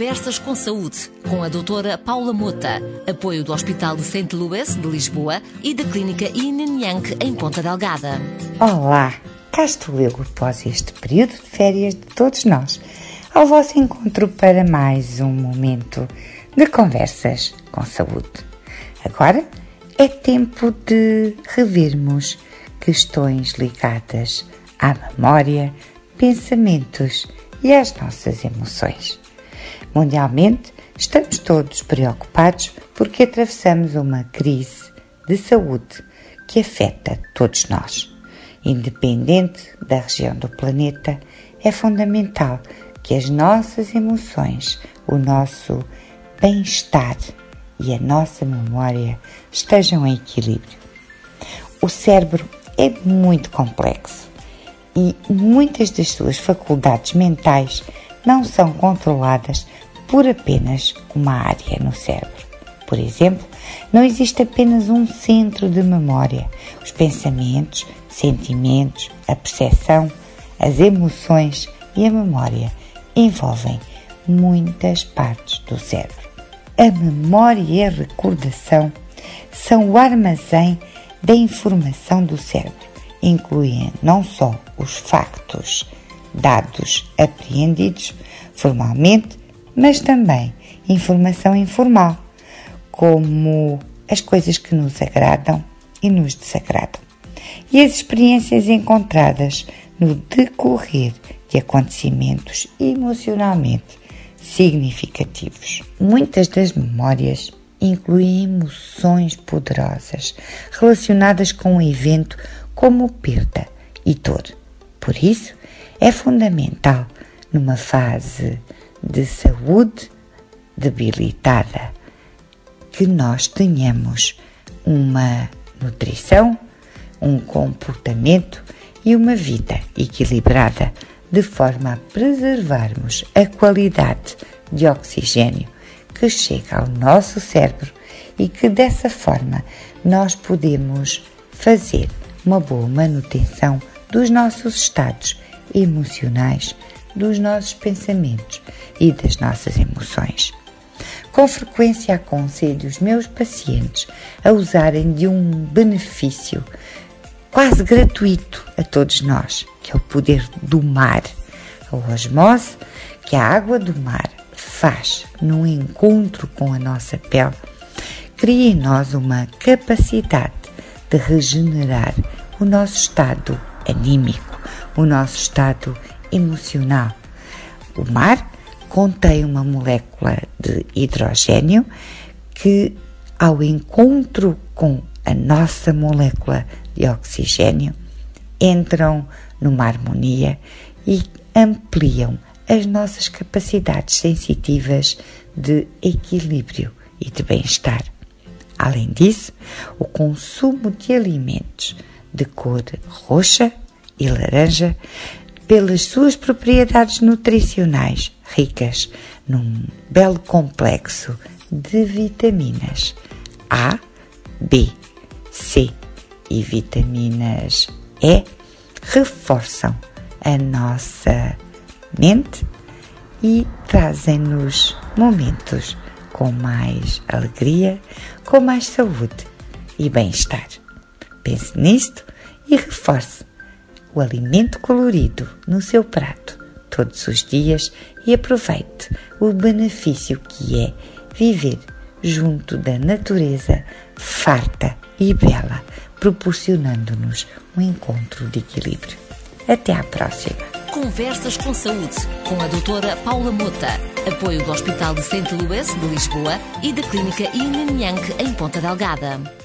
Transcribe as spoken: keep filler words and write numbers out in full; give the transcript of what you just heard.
Conversas com Saúde, com a doutora Paula Mota, apoio do Hospital de Saint Louis de Lisboa e da Clínica Yin and Yang em Ponta Delgada. Olá, cá estou eu após este período de férias de todos nós, ao vosso encontro para mais um momento de Conversas com Saúde. Agora é tempo de revermos questões ligadas à memória, pensamentos e às nossas emoções. Mundialmente, estamos todos preocupados porque atravessamos uma crise de saúde que afeta todos nós. Independente da região do planeta, é fundamental que as nossas emoções, o nosso bem-estar e a nossa memória estejam em equilíbrio. O cérebro é muito complexo e muitas das suas faculdades mentais não são controladas por apenas uma área no cérebro. Por exemplo, não existe apenas um centro de memória. Os pensamentos, sentimentos, a percepção, as emoções e a memória envolvem muitas partes do cérebro. A memória e a recordação são o armazém da informação do cérebro, incluem não só os factos, dados apreendidos formalmente, mas também informação informal, como as coisas que nos agradam e nos desagradam, e as experiências encontradas no decorrer de acontecimentos emocionalmente significativos. Muitas das memórias incluem emoções poderosas relacionadas com um evento como perda e dor. Por isso, é fundamental, numa fase de saúde debilitada, que nós tenhamos uma nutrição, um comportamento e uma vida equilibrada, de forma a preservarmos a qualidade de oxigênio que chega ao nosso cérebro e que dessa forma nós podemos fazer uma boa manutenção dos nossos estados emocionais, dos nossos pensamentos e das nossas emoções. Com frequência aconselho os meus pacientes a usarem de um benefício quase gratuito a todos nós, que é o poder do mar, a osmose que a água do mar faz no encontro com a nossa pele, cria em nós uma capacidade de regenerar o nosso estado anímico, o nosso estado emocional. O mar contém uma molécula de hidrogênio que, ao encontro com a nossa molécula de oxigênio, entram numa harmonia e ampliam as nossas capacidades sensitivas de equilíbrio e de bem-estar. Além disso, o consumo de alimentos de cor roxa e laranja, pelas suas propriedades nutricionais ricas num belo complexo de vitaminas A, B, C e vitaminas E, reforçam a nossa mente e trazem-nos momentos com mais alegria, com mais saúde e bem-estar. Pense nisto e reforce o alimento colorido no seu prato todos os dias e aproveite o benefício que é viver junto da natureza farta e bela, proporcionando-nos um encontro de equilíbrio. Até à próxima! Conversas com Saúde, com a doutora Paula Mota, apoio do Hospital de Saint Louis de Lisboa e da Clínica Yin and Yang em Ponta Delgada.